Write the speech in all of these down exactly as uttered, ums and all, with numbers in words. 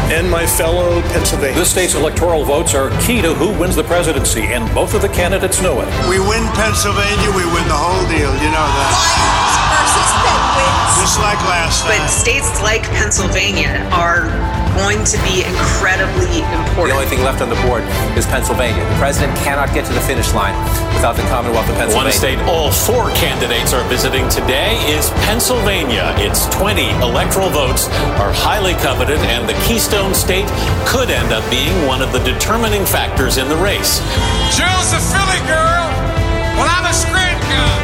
and my fellow Pennsylvanians. This state's electoral votes are key to who wins the presidency, and both of the candidates know it. We win Pennsylvania, we win the whole deal. You know that. Lions versus Penguins. Just like last time. But states like Pennsylvania are going to be incredibly important. The only thing left on the board is Pennsylvania. The president cannot get to the finish line without the Commonwealth of Pennsylvania. One state all four candidates are visiting today is Pennsylvania. Its twenty electoral votes are highly coveted, and the Keystone State could end up being one of the determining factors in the race. Jill's a Philly girl. Well, I'm a Scranton guy.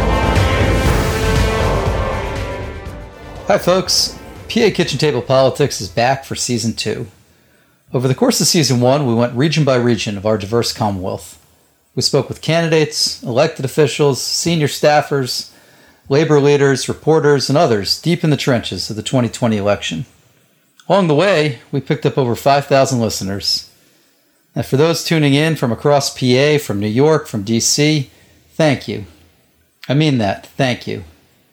Hi, folks. P A Kitchen Table Politics is back for Season two. Over the course of Season one, we went region by region of our diverse Commonwealth. We spoke with candidates, elected officials, senior staffers, labor leaders, reporters, and others deep in the trenches of the twenty twenty election. Along the way, we picked up over five thousand listeners. And for those tuning in from across P A, from New York, from D C, thank you. I mean that, thank you.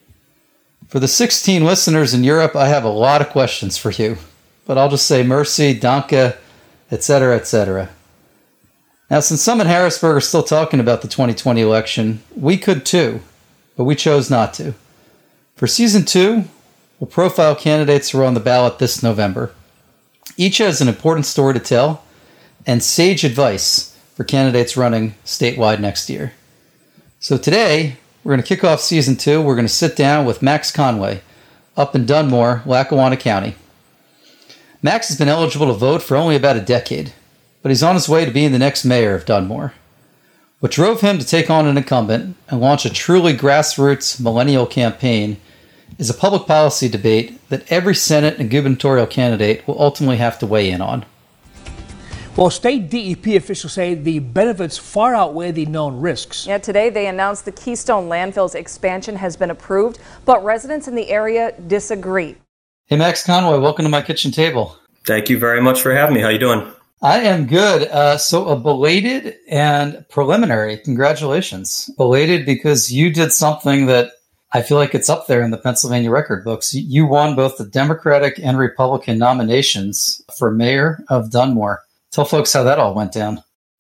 For the sixteen listeners in Europe, I have a lot of questions for you, but I'll just say mercy, danke, et cetera, et cetera. Now, since some in Harrisburg are still talking about the twenty twenty election, we could too, but we chose not to. For Season two, we'll profile candidates who are on the ballot this November. Each has an important story to tell and sage advice for candidates running statewide next year. So today, we're going to kick off Season two. We're going to sit down with Max Conway up in Dunmore, Lackawanna County. Max has been eligible to vote for only about a decade, but he's on his way to being the next mayor of Dunmore. What drove him to take on an incumbent and launch a truly grassroots millennial campaign is a public policy debate that every Senate and gubernatorial candidate will ultimately have to weigh in on. Well, state D E P officials say the benefits far outweigh the known risks. Yeah, today they announced the Keystone Landfill's expansion has been approved, but residents in the area disagree. Hey, Max Conway, welcome to my kitchen table. Thank you very much for having me. How you doing? I am good. Uh, so a belated and preliminary congratulations. Belated because you did something that I feel like it's up there in the Pennsylvania record books. You won both the Democratic and Republican nominations for mayor of Dunmore. Tell folks how that all went down.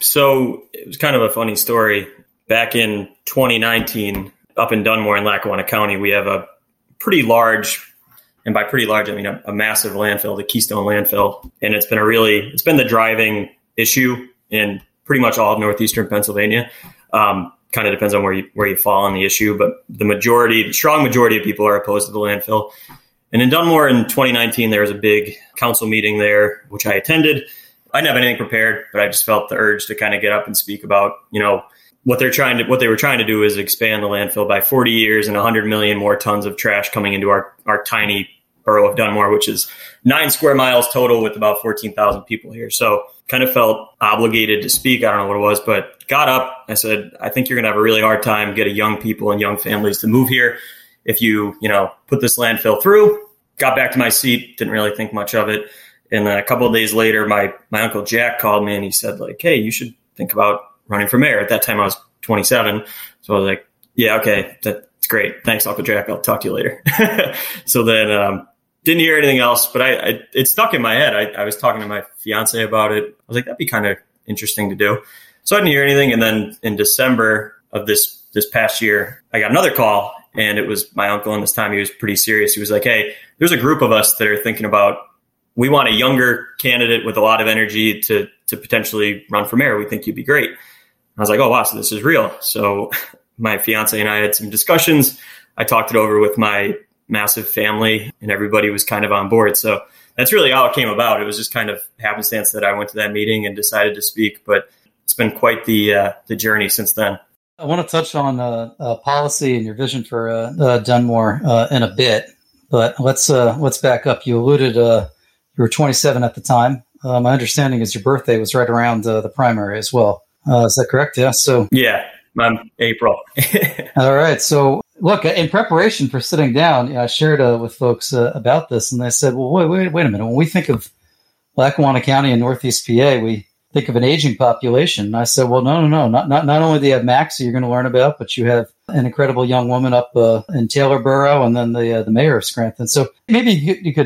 So it was kind of a funny story. Back in twenty nineteen, up in Dunmore in Lackawanna County, we have a pretty large, and by pretty large, I mean a, a massive landfill, the Keystone landfill. And it's been a really, it's been the driving issue in pretty much all of northeastern Pennsylvania. Um, kind of depends on where you, where you fall on the issue, but the majority, the strong majority of people are opposed to the landfill. And in Dunmore in twenty nineteen, there was a big council meeting there, which I attended. I didn't have anything prepared, but I just felt the urge to kind of get up and speak about, you know, what they're trying to, what they were trying to do is expand the landfill by forty years and one hundred million more tons of trash coming into our, our tiny borough of Dunmore, which is nine square miles total with about fourteen thousand people here. So kind of felt obligated to speak. I don't know what it was, but got up. I said, I think you're going to have a really hard time getting young people and young families to move here if you, you know, put this landfill through. Got back to my seat, didn't really think much of it. And then a couple of days later, my, my uncle Jack called me and he said, like, hey, you should think about running for mayor. At that time, I was twenty-seven. So I was like, yeah, okay, that's great. Thanks, Uncle Jack. I'll talk to you later. So then um, didn't hear anything else, but I, I it stuck in my head. I, I was talking to my fiance about it. I was like, that'd be kind of interesting to do. So I didn't hear anything. And then in December of this this past year, I got another call. And it was my uncle. And this time he was pretty serious. He was like, hey, there's a group of us that are thinking about, we want a younger candidate with a lot of energy to to potentially run for mayor. We think you'd be great. I was like, oh, wow, so this is real. So my fiance and I had some discussions. I talked it over with my massive family and everybody was kind of on board. So that's really how it came about. It was just kind of happenstance that I went to that meeting and decided to speak. But it's been quite the uh, the journey since then. I want to touch on uh, uh, policy and your vision for uh, uh, Dunmore uh, in a bit. But let's uh, let's back up. You alluded uh, you were twenty-seven at the time. Uh, my understanding is your birthday was right around uh, the primary as well. Uh, is that correct? Yeah. So yeah, I'm April. All right. So look, in preparation for sitting down, you know, I shared uh, with folks uh, about this, and they said, "Well, wait, wait, wait a minute. When we think of Lackawanna County and Northeast P A, we think of an aging population." And I said, "Well, no, no, no. Not not not only do you have Max, who you're going to learn about, but you have an incredible young woman up uh, in Taylorboro, and then the uh, the mayor of Scranton. So maybe you, you could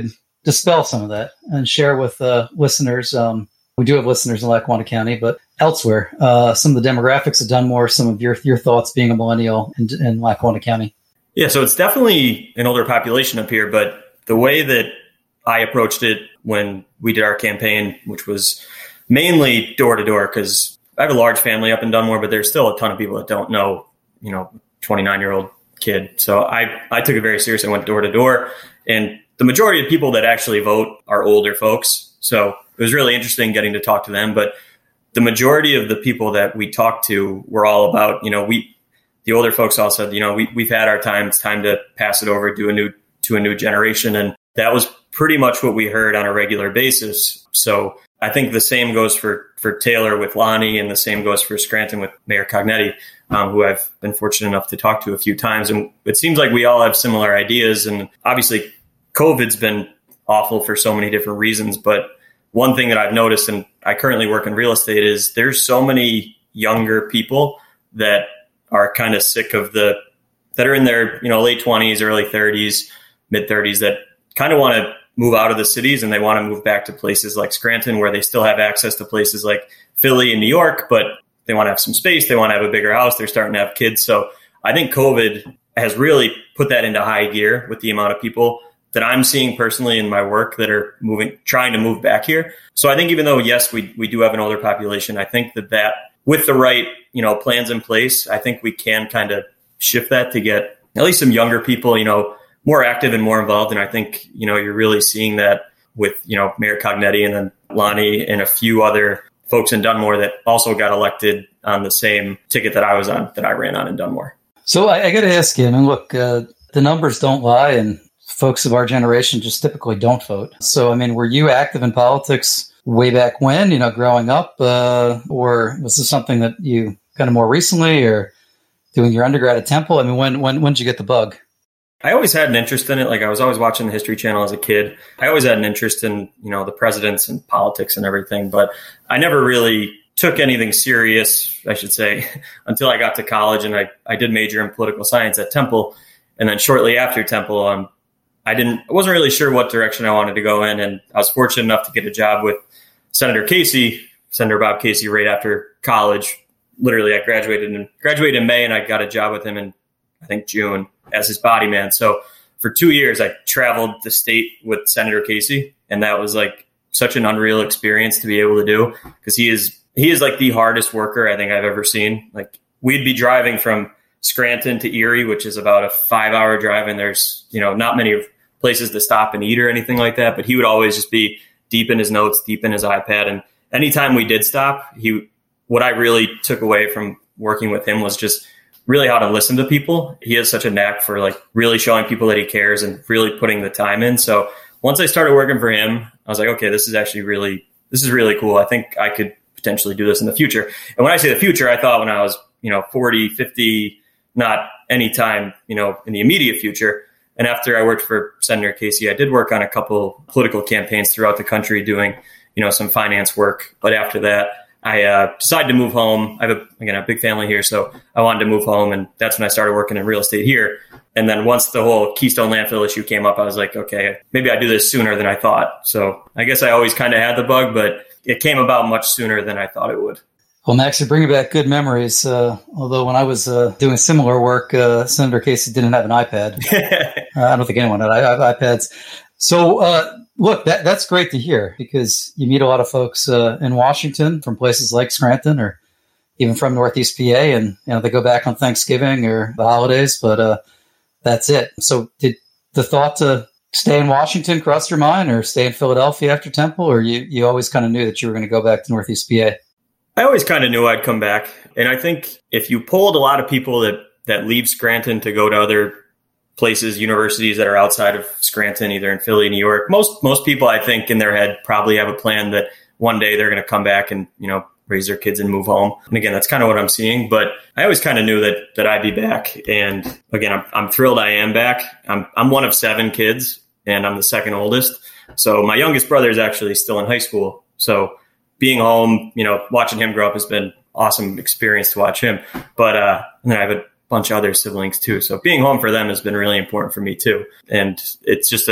dispel some of that and share with uh, listeners. Um, we do have listeners in Lackawanna County, but elsewhere, uh, some of the demographics of Dunmore, some of your your thoughts being a millennial in, in Lackawanna County. Yeah, so it's definitely an older population up here, but the way that I approached it when we did our campaign, which was mainly door to door, because I have a large family up in Dunmore, but there's still a ton of people that don't know, you know, twenty-nine year old kid. So I, I took it very seriously. I went door to door, and the majority of people that actually vote are older folks. So it was really interesting getting to talk to them. But the majority of the people that we talked to were all about, you know, we, the older folks all said, you know, we, we've had our time. It's time to pass it over to a new, to a new generation. And that was pretty much what we heard on a regular basis. So I think the same goes for, for Taylor with Lonnie, and the same goes for Scranton with Mayor Cognetti, um, who I've been fortunate enough to talk to a few times. And it seems like we all have similar ideas. And obviously, COVID's been awful for so many different reasons. But one thing that I've noticed, and I currently work in real estate, is there's so many younger people that are kind of sick of the, that are in their, you know, late twenties, early thirties, mid thirties, that kind of want to move out of the cities, and they want to move back to places like Scranton, where they still have access to places like Philly and New York, but they want to have some space. They want to have a bigger house. They're starting to have kids. So I think COVID has really put that into high gear with the amount of people that I'm seeing personally in my work that are moving, trying to move back here. So I think even though, yes, we, we do have an older population, I think that that with the right, you know, plans in place, I think we can kind of shift that to get at least some younger people, you know, more active and more involved. And I think, you know, you're really seeing that with, you know, Mayor Cognetti and then Lonnie and a few other folks in Dunmore that also got elected on the same ticket that I was on, that I ran on in Dunmore. So I, I got to ask you, I mean, look, uh, the numbers don't lie, and folks of our generation just typically don't vote. So, I mean, were you active in politics way back when, you know, growing up, uh, or was this something that you kind of more recently, or doing your undergrad at Temple? I mean, when, when, when did you get the bug? I always had an interest in it. Like, I was always watching the History Channel as a kid. I always had an interest in, you know, the presidents and politics and everything, but I never really took anything serious, I should say, until I got to college, and I, I did major in political science at Temple. And then shortly after Temple, um, I didn't, I wasn't really sure what direction I wanted to go in. And I was fortunate enough to get a job with Senator Casey, Senator Bob Casey, right after college. Literally, I graduated in, graduated in May, and I got a job with him in, I think, June as his body man. So for two years, I traveled the state with Senator Casey. And that was like such an unreal experience to be able to do, because he is, he is like the hardest worker I think I've ever seen. Like, we'd be driving from Scranton to Erie, which is about a five hour drive. And there's, you know, not many places to stop and eat or anything like that. But he would always just be deep in his notes, deep in his iPad. And anytime we did stop, he, what I really took away from working with him was just really how to listen to people. He has such a knack for like really showing people that he cares and really putting the time in. So once I started working for him, I was like, okay, this is actually really, this is really cool. I think I could potentially do this in the future. And when I say the future, I thought when I was, you know, forty, fifty, not any time, you know, in the immediate future. And after I worked for Senator Casey, I did work on a couple political campaigns throughout the country doing, you know, some finance work. But after that, I uh, decided to move home. I have, a, again, a big family here, so I wanted to move home. And that's when I started working in real estate here. And then once the whole Keystone landfill issue came up, I was like, okay, maybe I do this sooner than I thought. So I guess I always kind of had the bug, but it came about much sooner than I thought it would. Well, Max, you're bringing back good memories. Uh, although when I was uh, doing similar work, uh, Senator Casey didn't have an iPad. uh, I don't think anyone had I- iPads. So, uh, look, that that's great to hear, because you meet a lot of folks uh, in Washington from places like Scranton or even from Northeast P A, and you know they go back on Thanksgiving or the holidays, but uh, that's it. So, did the thought to stay in Washington cross your mind, or stay in Philadelphia after Temple, or you you always kind of knew that you were going to go back to Northeast P A? I always kind of knew I'd come back. And I think if you polled a lot of people that, that leave Scranton to go to other places, universities that are outside of Scranton, either in Philly, New York, most most people, I think, in their head probably have a plan that one day they're going to come back and, you know, raise their kids and move home. And again, that's kind of what I'm seeing. But I always kind of knew that that I'd be back. And again, I'm, I'm thrilled I am back. I'm I'm one of seven kids, and I'm the second oldest. So my youngest brother is actually still in high school. So being home, you know, watching him grow up has been awesome experience to watch him. But uh, and then I have a bunch of other siblings too. So being home for them has been really important for me too. And it's just a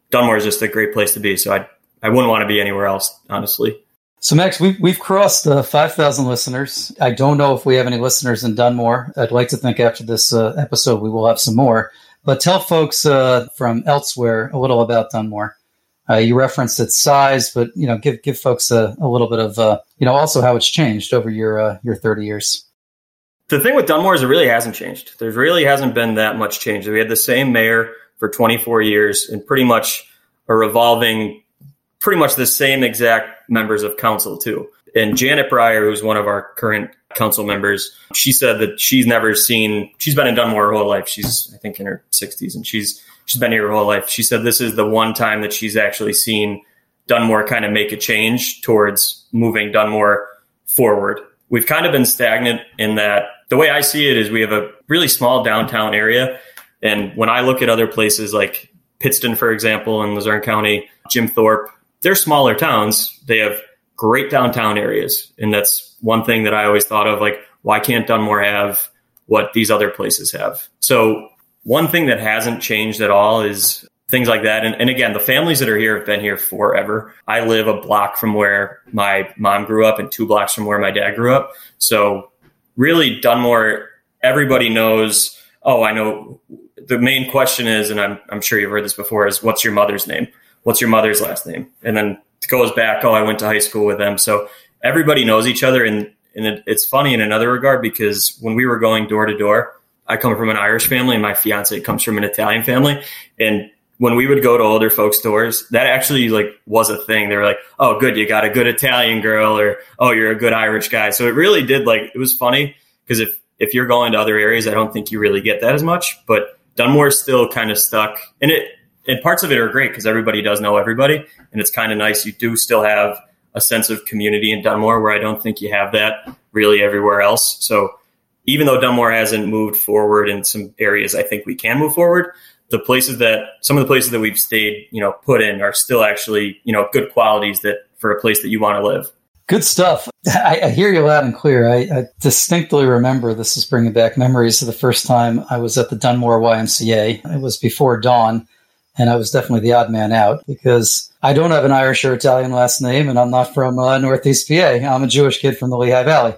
Dunmore is just a great place to be. So I I wouldn't want to be anywhere else, honestly. So, Max, we've, we've crossed uh, five thousand listeners. I don't know if we have any listeners in Dunmore. I'd like to think after this uh, episode we will have some more. But tell folks uh, from elsewhere a little about Dunmore. Uh, you referenced its size, but you know, give give folks a, a little bit of uh, you know also how it's changed over your uh, your thirty years. The thing with Dunmore is it really hasn't changed. There really hasn't been that much change. We had the same mayor for twenty-four years and pretty much a revolving, pretty much the same exact members of council too. And Janet Breyer, who's one of our current council members, she said that she's never seen, she's been in Dunmore her whole life. She's, I think, in her sixties, and she's she's been here her whole life. She said this is the one time that she's actually seen Dunmore kind of make a change towards moving Dunmore forward. We've kind of been stagnant in that. The way I see it is we have a really small downtown area. And when I look at other places like Pittston, for example, in Luzerne County, Jim Thorpe, they're smaller towns. They have great downtown areas. And that's one thing that I always thought of, like, why can't Dunmore have what these other places have? So one thing that hasn't changed at all is things like that. And, and again, the families that are here have been here forever. I live a block from where my mom grew up and two blocks from where my dad grew up. So really, Dunmore, everybody knows, oh, I know. The main question is, and I'm I'm sure you've heard this before, is what's your mother's name? What's your mother's last name? And then it goes back, oh, I went to high school with them. So everybody knows each other. And, and it, it's funny in another regard, because when we were going door to door, I come from an Irish family and my fiance comes from an Italian family. And when we would go to older folks' doors, that actually like was a thing. They were like, oh, good, you got a good Italian girl, or, oh, you're a good Irish guy. So it really did, like, it was funny, because if, if you're going to other areas, I don't think you really get that as much. But Dunmore's still kind of stuck. And it, and parts of it are great because everybody does know everybody. And it's kind of nice. You do still have a sense of community in Dunmore, where I don't think you have that really everywhere else. So even though Dunmore hasn't moved forward in some areas, I think we can move forward. The places that, some of the places that we've stayed, you know, put in are still actually, you know, good qualities that for a place that you want to live. Good stuff. I, I hear you loud and clear. I, I distinctly remember, this is bringing back memories of the first time I was at the Dunmore Y M C A. It was before dawn, and I was definitely the odd man out because I don't have an Irish or Italian last name, and I'm not from uh, Northeast P A. I'm a Jewish kid from the Lehigh Valley.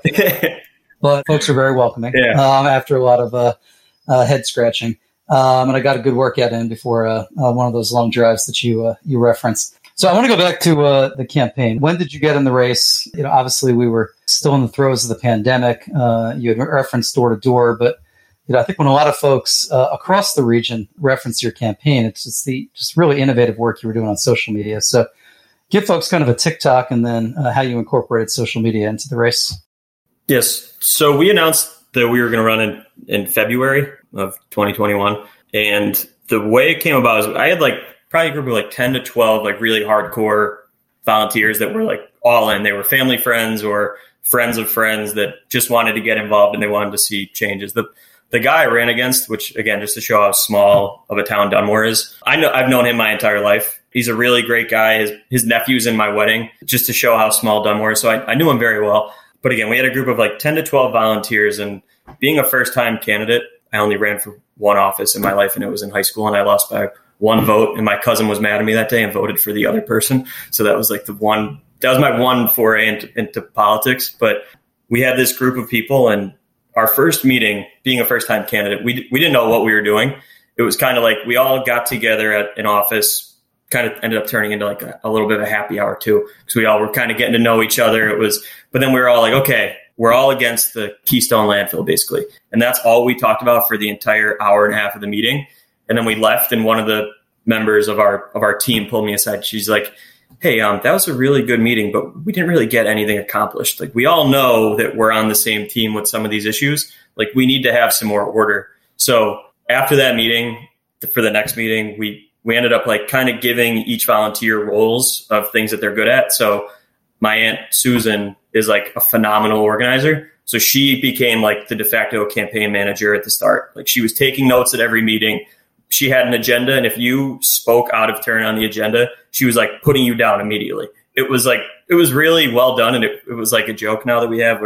But folks are very welcoming yeah. um, after a lot of uh, uh, head scratching. Um, and I got a good workout in before uh, uh, one of those long drives that you uh, you referenced. So I want to go back to uh, the campaign. When did you get in the race? You know, obviously we were still in the throes of the pandemic. Uh, you had referenced door to door, but you know, I think when a lot of folks uh, across the region reference your campaign, it's just the just really innovative work you were doing on social media. So give folks kind of a TikTok and then uh, how you incorporated social media into the race. Yes. So we announced that we were going to run in, in February of twenty twenty-one. And the way it came about is I had like probably a group of like ten to twelve, like really hardcore volunteers that were like all in. They were family friends or friends of friends that just wanted to get involved and they wanted to see changes. The the guy I ran against, which again, just to show how small of a town Dunmore is, I know I've known him my entire life. He's a really great guy. His, his nephew's in my wedding, just to show how small Dunmore is. So I, I knew him very well. But again, we had a group of like ten to twelve volunteers, and being a first time candidate, I only ran for one office in my life, and it was in high school, and I lost by one vote. And my cousin was mad at me that day and voted for the other person. So that was like the one, that was my one foray into, into politics. But we had this group of people, and our first meeting, being a first time candidate, we we didn't know what we were doing. It was kind of like we all got together at an office, kind of ended up turning into like a, a little bit of a happy hour too, because we all were kind of getting to know each other. It was, but then we were all like, okay, we're all against the Keystone landfill, basically. And that's all we talked about for the entire hour and a half of the meeting. And then we left, and one of the members of our of our team pulled me aside. She's like, hey, um, that was a really good meeting, but we didn't really get anything accomplished. Like, we all know that we're on the same team with some of these issues. Like, we need to have some more order. So after that meeting, for the next meeting, we we ended up like kind of giving each volunteer roles of things that they're good at. So my Aunt Susan is like a phenomenal organizer. So she became like the de facto campaign manager at the start. Like, she was taking notes at every meeting. She had an agenda, and if you spoke out of turn on the agenda, she was like putting you down immediately. It was like, it was really well done. And it, it was like a joke now that we have where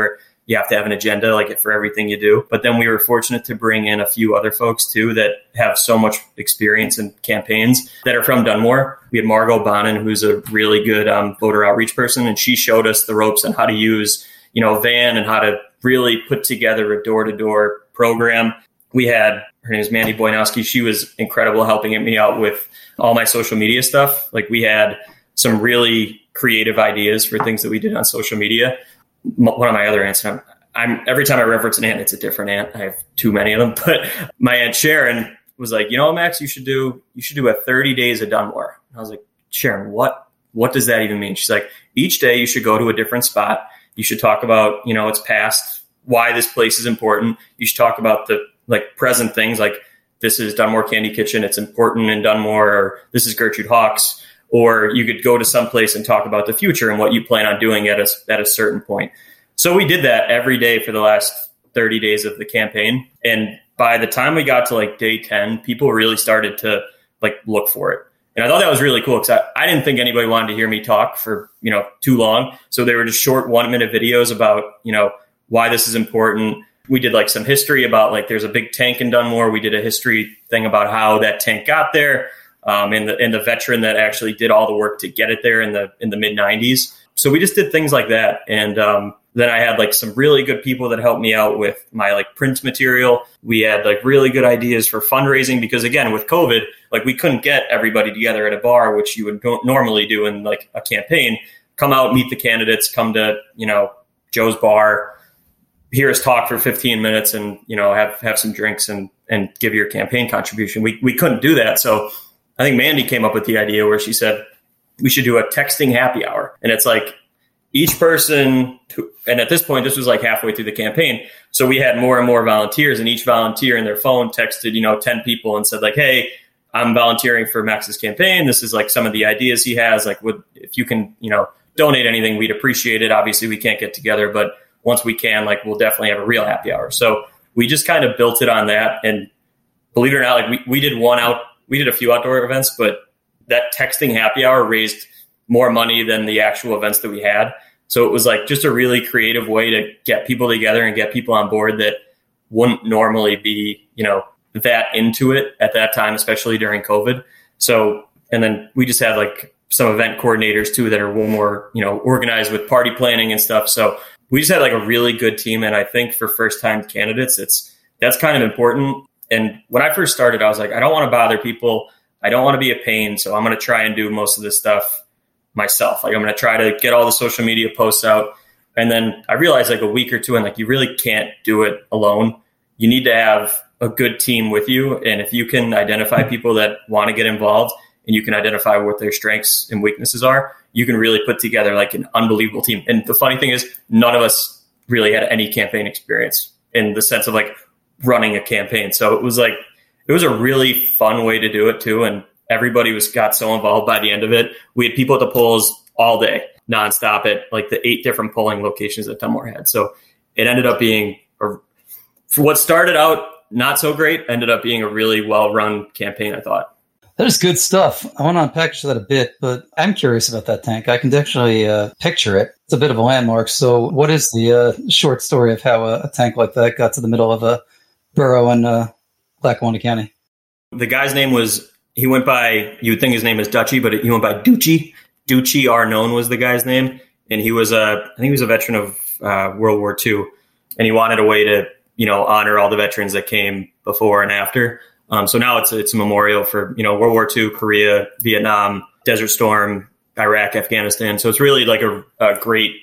you have to have an agenda like for everything you do. But then we were fortunate to bring in a few other folks too that have so much experience in campaigns that are from Dunmore. We had Margot Bonin, who's a really good um, voter outreach person, and she showed us the ropes on how to use, you know, a van and how to really put together a door-to-door program. We had, her name is Mandy Boynowski. She was incredible helping me out with all my social media stuff. Like we had some really creative ideas for things that we did on social media. One of my other aunts, I'm, I'm every time I reference an aunt, it's a different aunt. I have too many of them, but my Aunt Sharon was like, you know, Max, you should do, you should do a thirty days of Dunmore. And I was like, Sharon, what, what does that even mean? She's like, each day you should go to a different spot. You should talk about, you know, its past, why this place is important. You should talk about the like present things like this is Dunmore Candy Kitchen. It's important in Dunmore, or this is Gertrude Hawks. Or you could go to some place and talk about the future and what you plan on doing at a, at a certain point. So we did that every day for the last thirty days of the campaign. And by the time we got to like day ten, people really started to like look for it. And I thought that was really cool because I, I didn't think anybody wanted to hear me talk for, you know, too long. So they were just short one minute videos about, you know, why this is important. We did like some history about like there's a big tank in Dunmore. We did a history thing about how that tank got there. Um, and the and the veteran that actually did all the work to get it there in the in the mid nineties. So we just did things like that. And um, then I had like some really good people that helped me out with my like print material. We had like really good ideas for fundraising because again, with COVID, like we couldn't get everybody together at a bar, which you would normally do in like a campaign. Come out, meet the candidates, come to, you know, Joe's bar, hear us talk for fifteen minutes and, you know, have, have some drinks and, and give your campaign contribution. We we couldn't do that. So I think Mandy came up with the idea where she said, we should do a texting happy hour. And it's like each person, who, and at this point, this was like halfway through the campaign. So we had more and more volunteers and each volunteer in their phone texted, you know, ten people and said like, hey, I'm volunteering for Max's campaign. This is like some of the ideas he has. Like, would, if you can, you know, donate anything, we'd appreciate it. Obviously we can't get together, but once we can, like, we'll definitely have a real happy hour. So we just kind of built it on that. And believe it or not, like we, we did one out, we did a few outdoor events, but that texting happy hour raised more money than the actual events that we had. So it was like just a really creative way to get people together and get people on board that wouldn't normally be, you know, that into it at that time, especially during COVID. So, and then we just had like some event coordinators too that are more, you know, organized with party planning and stuff. So we just had like a really good team. And I think for first time candidates, it's, that's kind of important. And when I first started, I was like, I don't want to bother people. I don't want to be a pain. So I'm going to try and do most of this stuff myself. Like I'm going to try to get all the social media posts out. And then I realized like a week or two and like, you really can't do it alone. You need to have a good team with you. And if you can identify people that want to get involved and you can identify what their strengths and weaknesses are, you can really put together like an unbelievable team. And the funny thing is none of us really had any campaign experience in the sense of like running a campaign. So it was like, it was a really fun way to do it too. And everybody was got so involved by the end of it. We had people at the polls all day, nonstop at like the eight different polling locations that Dunmore had. So it ended up being, or for what started out not so great, ended up being a really well-run campaign, I thought. That is good stuff. I want to unpackage that a bit, but I'm curious about that tank. I can actually uh, picture it. It's a bit of a landmark. So what is the uh, short story of how a, a tank like that got to the middle of a borough in uh, Lackawanna County? The guy's name was, he went by, you would think his name is Dutchie, but he went by Ducci. Ducci Arnone was the guy's name. And he was a, I think he was a veteran of uh, World War Two. And he wanted a way to, you know, honor all the veterans that came before and after. Um, so now it's it's a memorial for, you know, World War Two, Korea, Vietnam, Desert Storm, Iraq, Afghanistan. So it's really like a, a great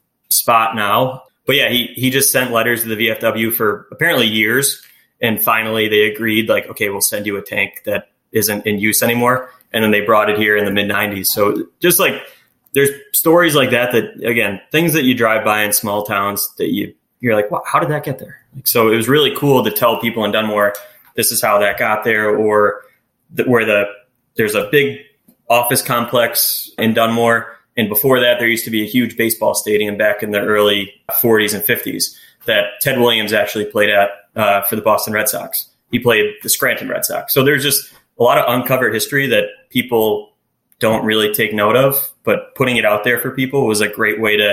spot now. But yeah, he he just sent letters to the V F W for apparently years. And finally they agreed like, okay, we'll send you a tank that isn't in use anymore. And then they brought it here in the mid nineties. So just like there's stories like that, that again, things that you drive by in small towns that you, you're like, wow, how did that get there? Like, so it was really cool to tell people in Dunmore, this is how that got there, or the, where the there's a big office complex in Dunmore. And before that, there used to be a huge baseball stadium back in the early forties and fifties that Ted Williams actually played at uh, for the Boston Red Sox. He played the Scranton Red Sox. So there's just a lot of uncovered history that people don't really take note of, but putting it out there for people was a great way to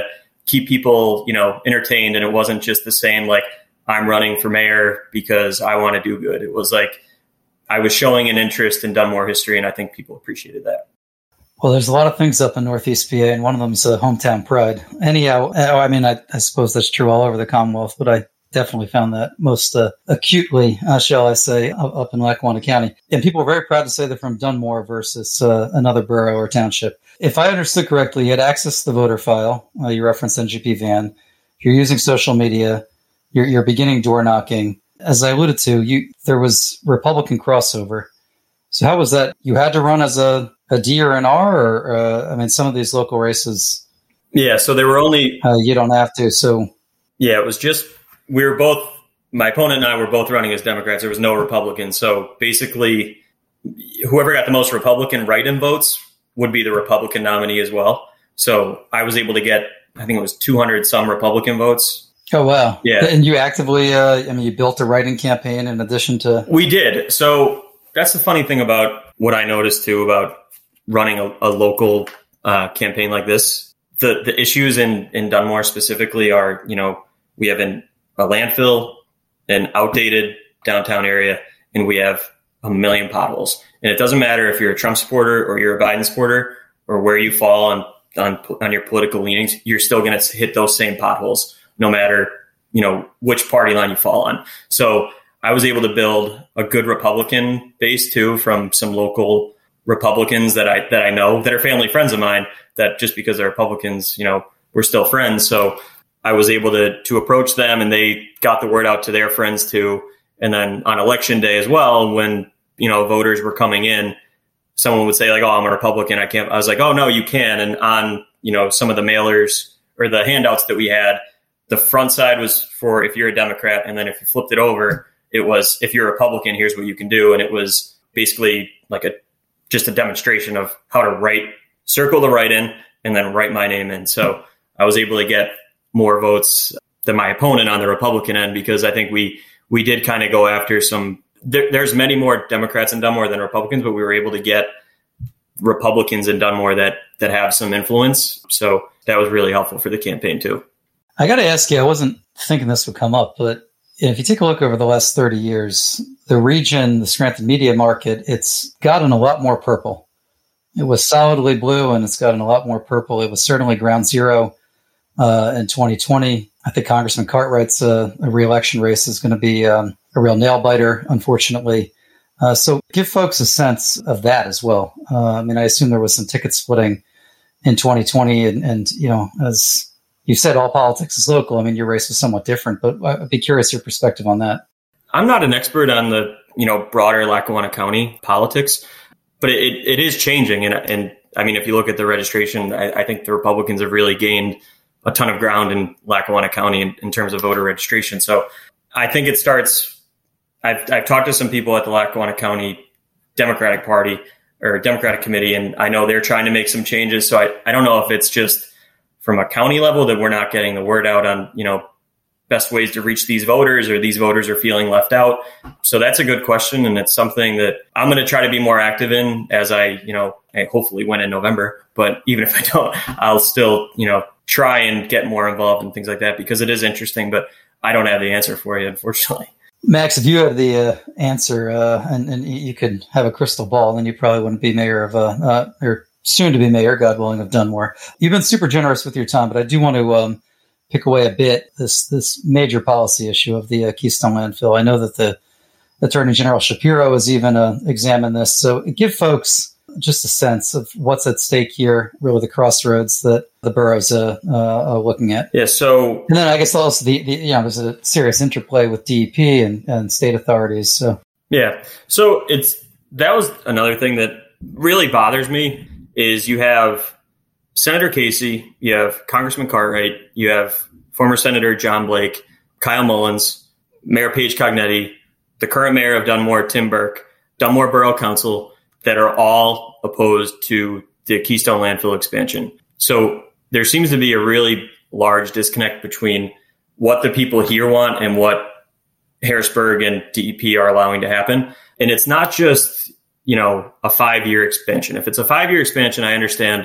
keep people, you know, entertained. And it wasn't just the same, like, I'm running for mayor because I want to do good. It was like I was showing an interest in Dunmore history, and I think people appreciated that. Well, there's a lot of things up in Northeast P A, and one of them is uh, hometown pride. Anyhow, I mean, I, I suppose that's true all over the Commonwealth, but I definitely found that most uh, acutely, uh, shall I say, up, up in Lackawanna County. And people are very proud to say they're from Dunmore versus uh, another borough or township. If I understood correctly, you had access to the voter file. Uh, you referenced N G P Van. You're using social media. You're, you're beginning door knocking. As I alluded to, you there was Republican crossover. So how was that? You had to run as a, a D or an R? Or, uh, I mean, some of these local races... Yeah, so there were only... Uh, you don't have to, so... Yeah, it was just... We were both... My opponent and I were both running as Democrats. There was no Republicans. So basically, whoever got the most Republican write-in votes would be the Republican nominee as well. So I was able to get, I think it was two hundred some Republican votes. Oh, wow. Yeah. And you actively, uh, I mean, you built a write-in campaign in addition to... We did. So that's the funny thing about what I noticed, too, about running a, a local uh, campaign like this. The the issues in, in Dunmore specifically are, you know, we have an, a landfill, an outdated downtown area, and we have a million potholes. And it doesn't matter if you're a Trump supporter or you're a Biden supporter or where you fall on, on, on your political leanings, you're still going to hit those same potholes, no matter, you know, which party line you fall on. So I was able to build a good Republican base too, from some local Republicans that I, that I know that are family friends of mine, that just because they're Republicans, you know, we're still friends. So I was able to, to approach them, and they got the word out to their friends too. And then on election day as well, when, you know, voters were coming in, someone would say like, oh, I'm a Republican, I can't. I was like, oh no, you can. And on, you know, some of the mailers or the handouts that we had, the front side was for if you're a Democrat, and then if you flipped it over, it was if you're a Republican, here's what you can do. And it was basically like a just a demonstration of how to write, circle the write-in, and then write my name in. So I was able to get more votes than my opponent on the Republican end, because I think we we did kind of go after some. There, there's many more Democrats in Dunmore than Republicans, but we were able to get Republicans in Dunmore that that have some influence. So that was really helpful for the campaign too. I got to ask you, I wasn't thinking this would come up, but if you take a look over the last thirty years, the region, the Scranton media market, it's gotten a lot more purple. It was solidly blue, and it's gotten a lot more purple. It was certainly ground zero uh, in twenty twenty. I think Congressman Cartwright's uh, a re-election race is going to be um, a real nail biter, unfortunately. Uh, so give folks a sense of that as well. Uh, I mean, I assume there was some ticket splitting in twenty twenty, and, and you know, as you said, all politics is local. I mean, your race was somewhat different, but I'd be curious your perspective on that. I'm not an expert on the, you know, broader Lackawanna County politics, but it, it is changing. And, and I mean, if you look at the registration, I, I think the Republicans have really gained a ton of ground in Lackawanna County in, in terms of voter registration. So I think it starts, I've, I've talked to some people at the Lackawanna County Democratic Party or Democratic Committee, and I know they're trying to make some changes. So I, I don't know if it's just from a county level that we're not getting the word out on, you know, best ways to reach these voters, or these voters are feeling left out. So that's a good question. And it's something that I'm going to try to be more active in as I, you know, I hopefully win in November. But even if I don't, I'll still, you know, try and get more involved in things like that, because it is interesting, but I don't have the answer for you, unfortunately. Max, if you had the uh, answer uh, and, and you could have a crystal ball, then you probably wouldn't be mayor of, uh, uh, or soon to be mayor, God willing, of Dunmore. You've been super generous with your time, but I do want to um, pick away a bit this this major policy issue of the uh, Keystone landfill. I know that the Attorney General Shapiro has even uh, examined this. So give folks just a sense of what's at stake here, really the crossroads that the borough's uh, uh, are looking at. Yeah. So, and then I guess also the, the you know there's a serious interplay with D E P and, and state authorities. So yeah. So it's that was another thing that really bothers me. Is you have Senator Casey, you have Congressman Cartwright, you have former Senator John Blake, Kyle Mullins, Mayor Paige Cognetti, the current mayor of Dunmore, Tim Burke, Dunmore Borough Council, that are all opposed to the Keystone landfill expansion. So there seems to be a really large disconnect between what the people here want and what Harrisburg and D E P are allowing to happen. And it's not just, you know, a five-year expansion. If it's a five-year expansion, I understand.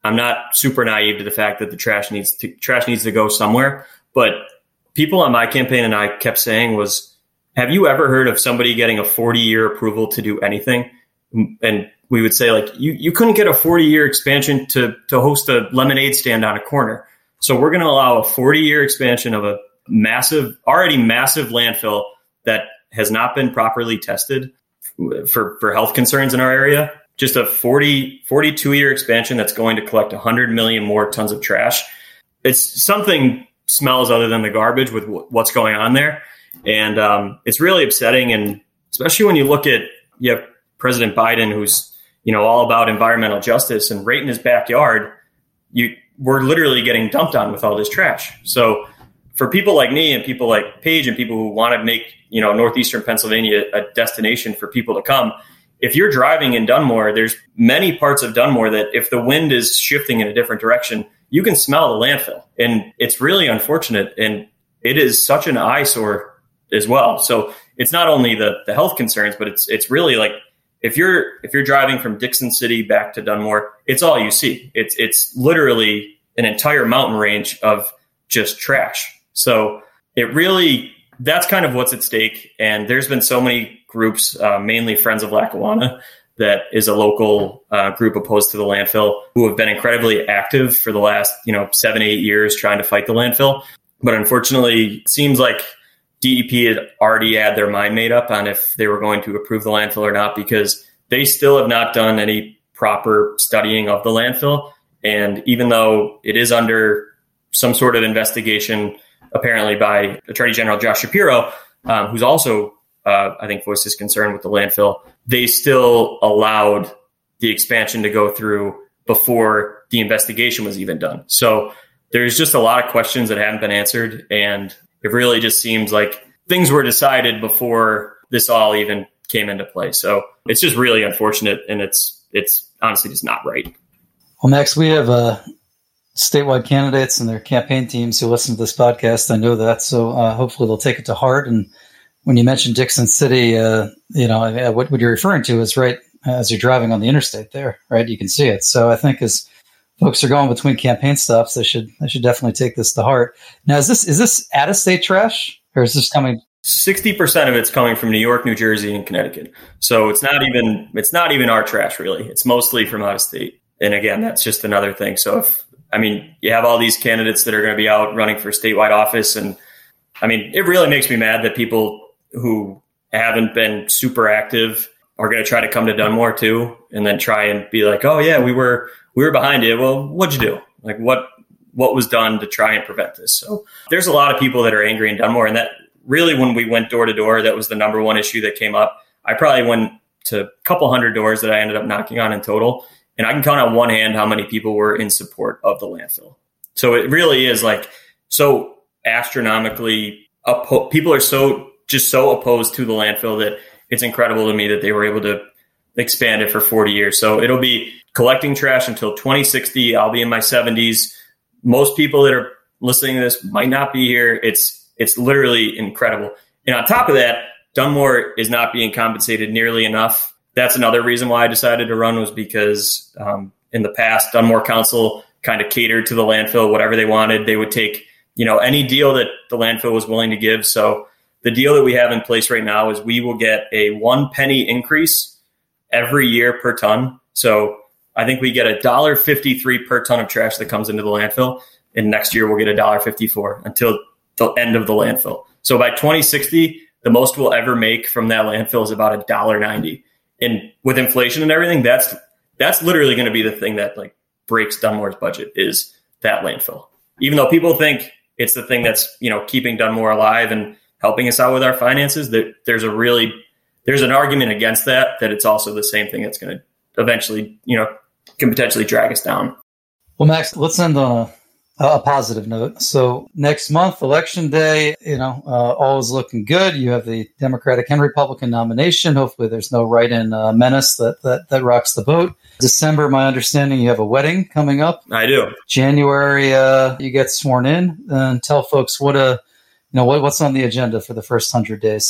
I'm not super naive to the fact that the trash needs to trash needs to go somewhere. But people on my campaign and I kept saying was, have you ever heard of somebody getting a forty year approval to do anything? And we would say, like, you, you couldn't get a forty year expansion to, to host a lemonade stand on a corner. So we're going to allow a forty year expansion of a massive, already massive landfill that has not been properly tested for, for health concerns in our area. Just a forty, forty-two year expansion that's going to collect one hundred million more tons of trash. It's something smells other than the garbage with w- what's going on there. And um, it's really upsetting. And especially when you look at, you have President Biden, who's, you know, all about environmental justice, and right in his backyard, you we're literally getting dumped on with all this trash. So for people like me and people like Paige and people who want to make, you know, Northeastern Pennsylvania a destination for people to come, if you're driving in Dunmore, there's many parts of Dunmore that if the wind is shifting in a different direction, you can smell the landfill. And it's really unfortunate. And it is such an eyesore as well. So it's not only the, the health concerns, but it's it's really like, if you're if you're driving from Dixon City back to Dunmore, it's all you see. It's it's literally an entire mountain range of just trash. So it really, that's kind of what's at stake. And there's been so many groups, uh, mainly Friends of Lackawanna, that is a local uh, group opposed to the landfill, who have been incredibly active for the last, you know, seven, eight years trying to fight the landfill. But unfortunately, it seems like D E P had already had their mind made up on if they were going to approve the landfill or not, because they still have not done any proper studying of the landfill. And even though it is under some sort of investigation, apparently by Attorney General Josh Shapiro, um, who's also, uh, I think, voiced his concern with the landfill, they still allowed the expansion to go through before the investigation was even done. So there's just a lot of questions that haven't been answered. And it really just seems like things were decided before this all even came into play. So it's just really unfortunate. And it's it's honestly just not right. Well, Max, we have uh, statewide candidates and their campaign teams who listen to this podcast. I know that. So uh, hopefully they'll take it to heart. And when you mentioned Dixon City, uh, you know, what, what you're referring to is right as you're driving on the interstate there, right? You can see it. So I think as folks are going between campaign stops, they should they should definitely take this to heart. Now, is this is this out-of-state trash, or is this coming? sixty percent of it's coming from New York, New Jersey, and Connecticut. So it's not even it's not even our trash, really. It's mostly from out of state. And again, that's just another thing. So if I mean, you have all these candidates that are going to be out running for statewide office, and I mean, it really makes me mad that people who haven't been super active are going to try to come to Dunmore too, and then try and be like, "Oh yeah, we were we were behind you." Well, what'd you do? Like what what was done to try and prevent this? So there's a lot of people that are angry in Dunmore, and that really, when we went door to door, that was the number one issue that came up. I probably went to a couple hundred doors that I ended up knocking on in total, and I can count on one hand how many people were in support of the landfill. So it really is like so astronomically oppo- people are so just so opposed to the landfill that it's incredible to me that they were able to expand it for forty years. So it'll be collecting trash until twenty sixty. I'll be in my seventies. Most people that are listening to this might not be here. It's it's literally incredible. And on top of that, Dunmore is not being compensated nearly enough. That's another reason why I decided to run, was because um, in the past, Dunmore Council kind of catered to the landfill, whatever they wanted. They would take, you know, any deal that the landfill was willing to give. So the deal that we have in place right now is we will get a one penny increase every year per ton. So I think we get a dollar fifty-three per ton of trash that comes into the landfill. And next year we'll get a dollar fifty-four until the end of the landfill. So by twenty sixty, the most we'll ever make from that landfill is about a dollar ninety. And with inflation and everything, that's that's literally going to be the thing that like breaks Dunmore's budget, is that landfill. Even though people think it's the thing that's, you know, keeping Dunmore alive and helping us out with our finances, that there's a really there's an argument against that, that it's also the same thing that's going to eventually, you know, can potentially drag us down. Well, Max, let's end on a, a positive note. So next month, election day, you know, uh, all is looking good. You have the Democratic and Republican nomination. Hopefully there's no write-in uh, menace that, that, that rocks the boat. December, my understanding, you have a wedding coming up. I do. January, uh, you get sworn in. And tell folks what, uh, you know, what, what's on the agenda for the first hundred days.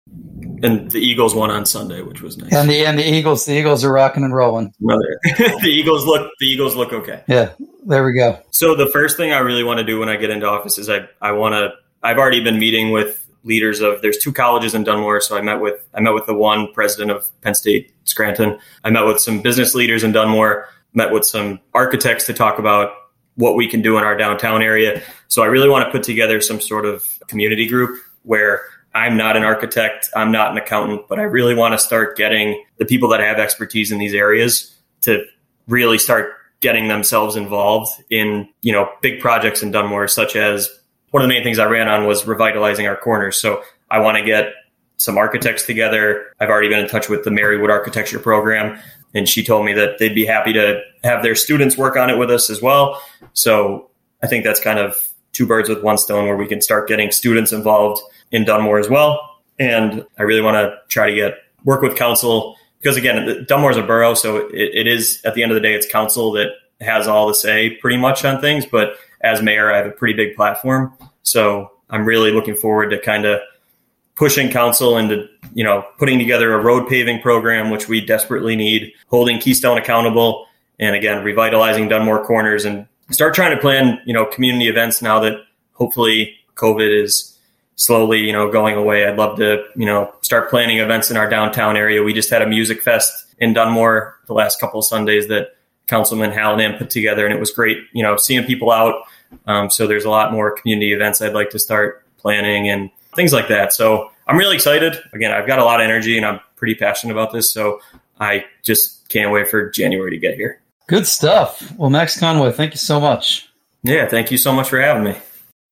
And the Eagles won on Sunday, which was nice. And the and the Eagles, the Eagles are rocking and rolling. the Eagles look the Eagles look okay. Yeah, there we go. So the first thing I really want to do when I get into office is I I want to. I've already been meeting with leaders of. There's two colleges in Dunmore, so I met with I met with the one president of Penn State Scranton. I met with some business leaders in Dunmore. Met with some architects to talk about what we can do in our downtown area. So I really want to put together some sort of community group where I'm not an architect, I'm not an accountant, but I really want to start getting the people that have expertise in these areas to really start getting themselves involved in, you know, big projects in Dunmore, such as one of the main things I ran on was revitalizing our corners. So I want to get some architects together. I've already been in touch with the Marywood Architecture Program, and she told me that they'd be happy to have their students work on it with us as well. So I think that's kind of two birds with one stone, where we can start getting students involved in Dunmore as well. And I really want to try to get work with council, because again, Dunmore is a borough. So it, it is, at the end of the day, it's council that has all the say pretty much on things. But as mayor, I have a pretty big platform. So I'm really looking forward to kind of pushing council into, you know, putting together a road paving program, which we desperately need, holding Keystone accountable, and again, revitalizing Dunmore corners, and start trying to plan, you know, community events now that hopefully COVID is slowly, you know, going away. I'd love to, you know, start planning events in our downtown area. We just had a music fest in Dunmore the last couple of Sundays that Councilman Hallinan put together, and it was great, you know, seeing people out. Um, so there's a lot more community events I'd like to start planning and things like that. So I'm really excited. Again, I've got a lot of energy and I'm pretty passionate about this. So I just can't wait for January to get here. Good stuff. Well, Max Conway, thank you so much. Yeah, thank you so much for having me.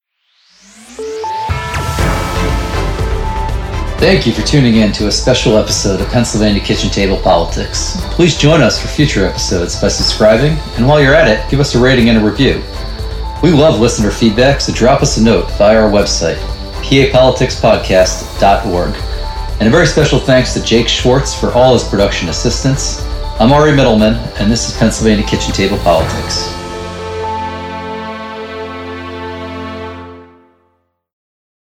Thank you for tuning in to a special episode of Pennsylvania Kitchen Table Politics. Please join us for future episodes by subscribing, and while you're at it, give us a rating and a review. We love listener feedback, so drop us a note via our website, p a politics podcast dot org. And a very special thanks to Jake Schwartz for all his production assistance. I'm Ari Middleman, and this is Pennsylvania Kitchen Table Politics.